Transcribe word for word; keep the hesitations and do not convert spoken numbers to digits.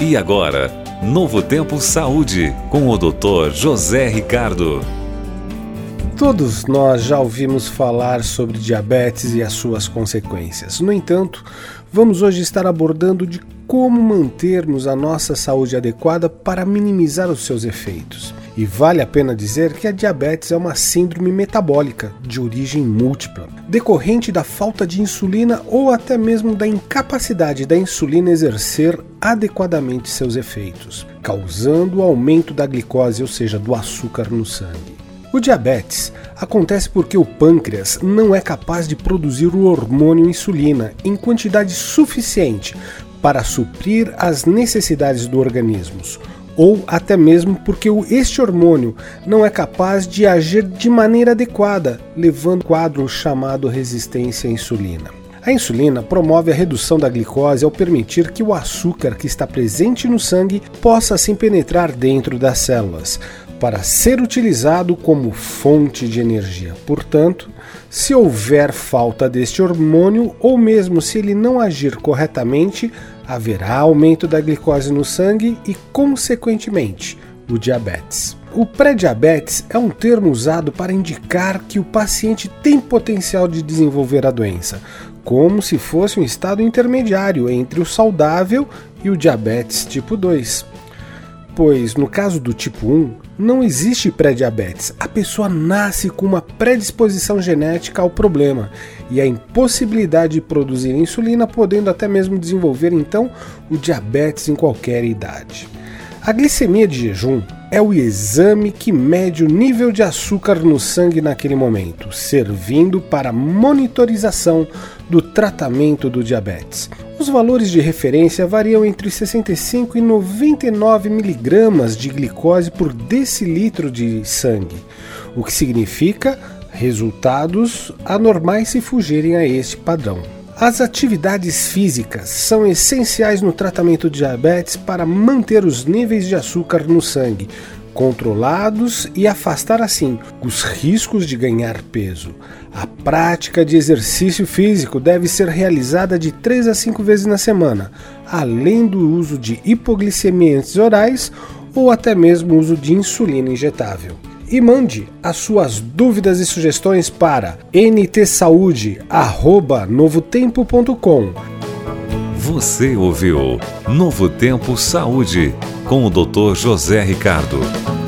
E agora, Novo Tempo Saúde, com o doutor José Ricardo. Todos nós já ouvimos falar sobre diabetes e as suas consequências. No entanto, vamos hoje estar abordando de como mantermos a nossa saúde adequada para minimizar os seus efeitos. E vale a pena dizer que a diabetes é uma síndrome metabólica de origem múltipla, decorrente da falta de insulina ou até mesmo da incapacidade da insulina exercer adequadamente seus efeitos, causando o aumento da glicose, ou seja, do açúcar no sangue. O diabetes acontece porque o pâncreas não é capaz de produzir o hormônio insulina em quantidade suficiente para suprir as necessidades do organismo, ou até mesmo porque este hormônio não é capaz de agir de maneira adequada, levando a um quadro chamado resistência à insulina. A insulina promove a redução da glicose ao permitir que o açúcar que está presente no sangue possa assim penetrar dentro das células, para ser utilizado como fonte de energia. Portanto, se houver falta deste hormônio, ou mesmo se ele não agir corretamente, haverá aumento da glicose no sangue e, consequentemente, o diabetes. O pré-diabetes é um termo usado para indicar que o paciente tem potencial de desenvolver a doença, como se fosse um estado intermediário entre o saudável e o diabetes tipo dois. Pois, no caso do tipo um, não existe pré-diabetes. A pessoa nasce com uma predisposição genética ao problema e a impossibilidade de produzir insulina, podendo até mesmo desenvolver, então, o diabetes em qualquer idade. A glicemia de jejum é o exame que mede o nível de açúcar no sangue naquele momento, servindo para a monitorização do tratamento do diabetes. Os valores de referência variam entre sessenta e cinco e noventa e nove miligramas de glicose por decilitro de sangue, o que significa resultados anormais se fugirem a este padrão. As atividades físicas são essenciais no tratamento de diabetes para manter os níveis de açúcar no sangue controlados e afastar assim os riscos de ganhar peso. A prática de exercício físico deve ser realizada de três a cinco vezes na semana, além do uso de hipoglicemiantes orais ou até mesmo uso de insulina injetável. E mande as suas dúvidas e sugestões para n t saúde arroba novo tempo ponto com. Você ouviu Novo Tempo Saúde, com o doutor José Ricardo.